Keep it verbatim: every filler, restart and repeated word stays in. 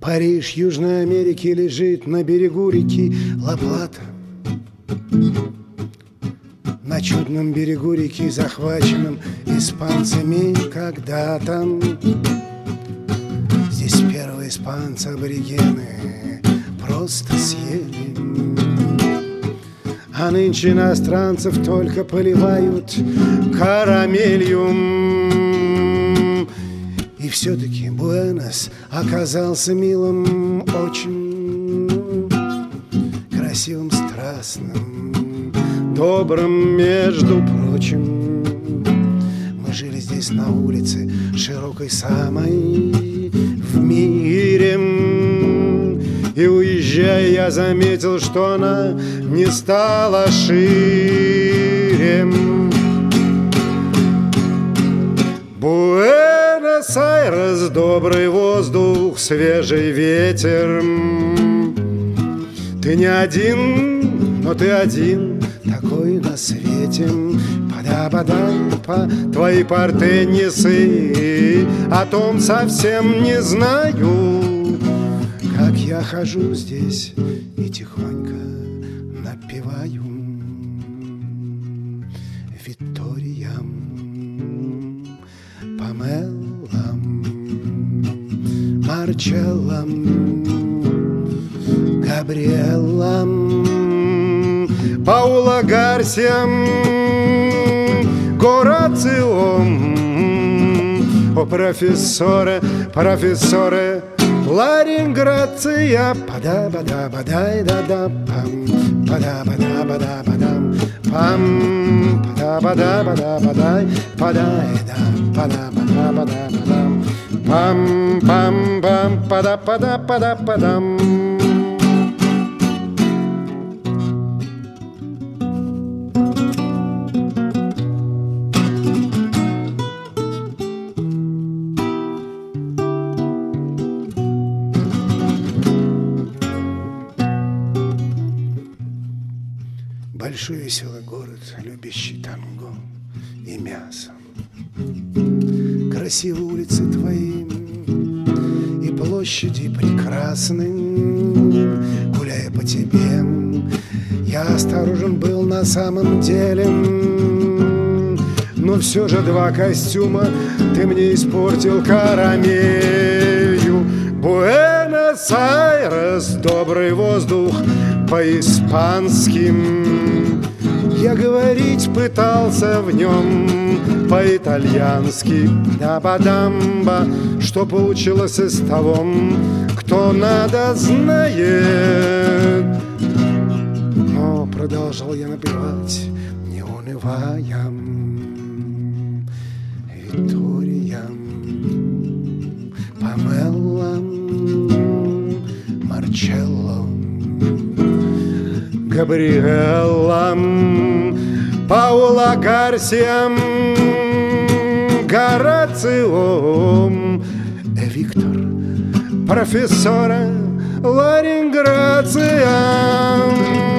Париж Южной Америки лежит на берегу реки Ла-Плата. На чудном берегу реки, захваченном испанцами когда-то. Здесь первые испанцы аборигены просто съели. А нынче иностранцев только поливают карамелью. И все-таки Буэнос оказался милым, очень красивым, страстным, добрым, между прочим. Мы жили здесь на улице, широкой самой в мире. И уезжая, я заметил, что она не стала шире. Буэнос-Айрес, добрый воздух, свежий ветер. Ты не один, но ты один такой на свете. Пада-бада-па, твои портеннисы о том совсем не знаю. Как я хожу здесь и тихонько напеваю Виктория, Памела, Марчелла, Габриэлла, Паула Гарсия, Горацио. О, профессоре, профессоре Ларинграция, пада-бада-бадай-да-да-пам, пада-бада-бада-бадам, пам, пада-бада-бада-бадай, падай-да, пада-бада-бада-бадам, пам-пам-пам, пада-пада-пада-падам. Большой веселый город, любящий танго и мясо. Красивые улицы твои и площади прекрасны. Гуляя по тебе, я осторожен был на самом деле. Но все же два костюма ты мне испортил карамелью. Буэнос-Айрес, добрый воздух по-испански. Я говорить пытался в нем по-итальянски. Да-ба-дамба, что получилось из того, кто надо знает. Но продолжал я напевать, не унывая. Виктория, Памела, Марчелло, Габриэлла, Паула Гарсия, Горацио, Виктор, профессора Ларинграция.